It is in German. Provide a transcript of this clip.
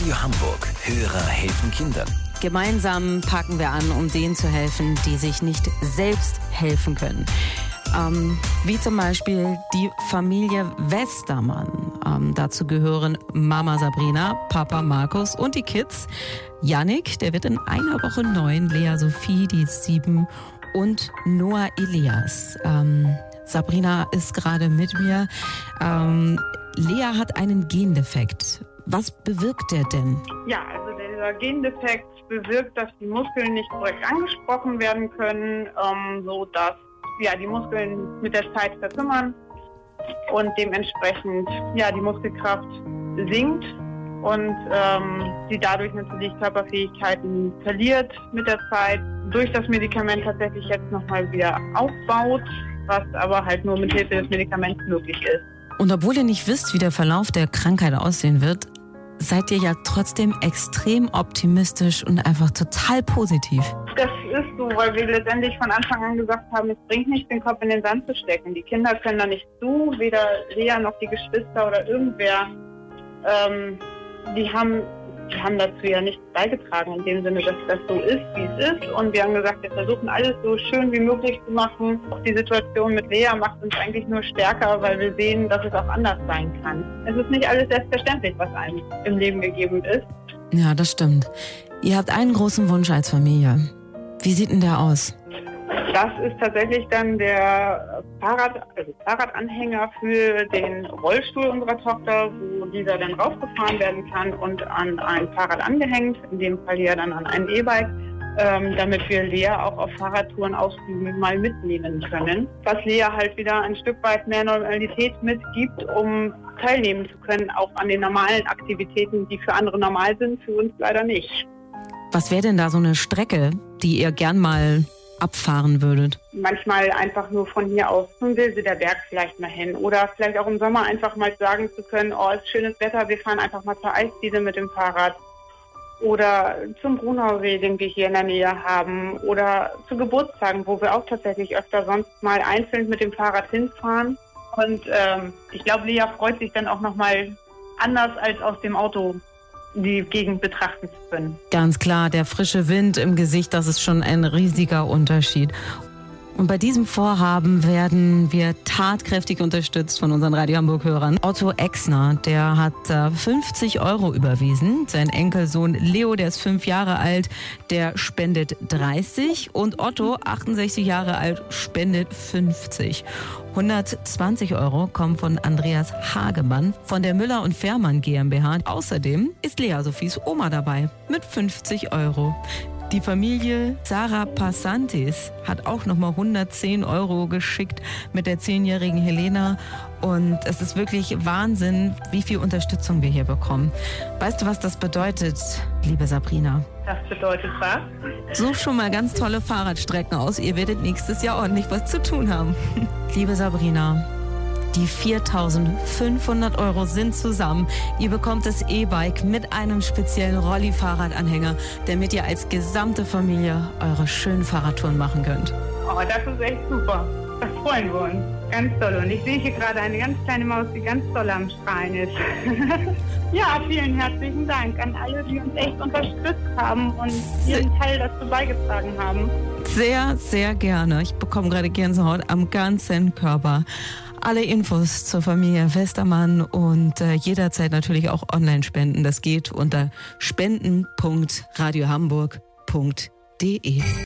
Radio Hamburg. Hörer helfen Kindern. Gemeinsam packen wir an, um denen zu helfen, die sich nicht selbst helfen können. Wie zum Beispiel die Familie Westermann. Dazu gehören Mama Sabrina, Papa Markus und die Kids. Yannick, der wird in einer Woche 9, Lea Sophie, die ist 7 und Noah Elias. Sabrina ist gerade mit mir. Lea hat einen Gendefekt. Was bewirkt der denn? Ja, also dieser Gendefekt bewirkt, dass die Muskeln nicht korrekt angesprochen werden können, so dass die Muskeln mit der Zeit verkümmern und dementsprechend die Muskelkraft sinkt und sie dadurch natürlich Körperfähigkeiten verliert mit der Zeit, durch das Medikament tatsächlich jetzt nochmal wieder aufbaut, was aber halt nur mit Hilfe des Medikaments möglich ist. Und obwohl ihr nicht wisst, wie der Verlauf der Krankheit aussehen wird, seid ihr ja trotzdem extrem optimistisch und einfach total positiv. Das ist so, weil wir letztendlich von Anfang an gesagt haben, es bringt nichts, den Kopf in den Sand zu stecken. Die Kinder können da nicht zu, weder Lea noch die Geschwister oder irgendwer. Die haben dazu ja nichts beigetragen, in dem Sinne, dass das so ist, wie es ist. Und wir haben gesagt, wir versuchen alles so schön wie möglich zu machen. Auch die Situation mit Lea macht uns eigentlich nur stärker, weil wir sehen, dass es auch anders sein kann. Es ist nicht alles selbstverständlich, was einem im Leben gegeben ist. Ja, das stimmt. Ihr habt einen großen Wunsch als Familie. Wie sieht denn der aus? Das ist tatsächlich dann der Fahrradanhänger für den Rollstuhl unserer Tochter, wo dieser dann raufgefahren werden kann und an ein Fahrrad angehängt, in dem Fall ja dann an ein E-Bike, damit wir Lea auch auf Fahrradtouren ausflügen mal mitnehmen können. Was Lea halt wieder ein Stück weit mehr Normalität mitgibt, um teilnehmen zu können, auch an den normalen Aktivitäten, die für andere normal sind, für uns leider nicht. Was wäre denn da so eine Strecke, die ihr gern mal abfahren würdet? Manchmal einfach nur von hier aus zum Wilseder Berg vielleicht mal hin oder vielleicht auch im Sommer einfach mal sagen zu können, es ist schönes Wetter, wir fahren einfach mal zur Eisdiele mit dem Fahrrad oder zum Brunausee, den wir hier in der Nähe haben oder zu Geburtstagen, wo wir auch tatsächlich öfter sonst mal einzeln mit dem Fahrrad hinfahren und ich glaube, Lea freut sich dann auch nochmal anders als aus dem Auto die Gegend betrachten zu können. Ganz klar, der frische Wind im Gesicht, das ist schon ein riesiger Unterschied. Und bei diesem Vorhaben werden wir tatkräftig unterstützt von unseren Radio Hamburg-Hörern. Otto Exner, der hat 50 € überwiesen. Sein Enkelsohn Leo, der ist 5 Jahre alt, der spendet 30. Und Otto, 68 Jahre alt, spendet 50. 120 € kommen von Andreas Hagemann von der Müller und Fährmann GmbH. Außerdem ist Lea Sophies Oma dabei mit 50 €. Die Familie Sarah Passantis hat auch nochmal 110 € geschickt mit der 10-jährigen Helena. Und es ist wirklich Wahnsinn, wie viel Unterstützung wir hier bekommen. Weißt du, was das bedeutet, liebe Sabrina? Das bedeutet was? Such schon mal ganz tolle Fahrradstrecken aus. Ihr werdet nächstes Jahr ordentlich was zu tun haben. Liebe Sabrina, die 4.500 € sind zusammen. Ihr bekommt das E-Bike mit einem speziellen Rolli-Fahrradanhänger, damit ihr als gesamte Familie eure schönen Fahrradtouren machen könnt. Das ist echt super. Das freuen wir uns. Ganz toll. Und ich sehe hier gerade eine ganz kleine Maus, die ganz toll am Strahlen ist. Ja, vielen herzlichen Dank an alle, die uns echt unterstützt haben und ihren Teil dazu beigetragen haben. Sehr, sehr gerne. Ich bekomme gerade Gänsehaut am ganzen Körper. Alle Infos zur Familie Westermann und jederzeit natürlich auch online spenden. Das geht unter spenden.radiohamburg.de.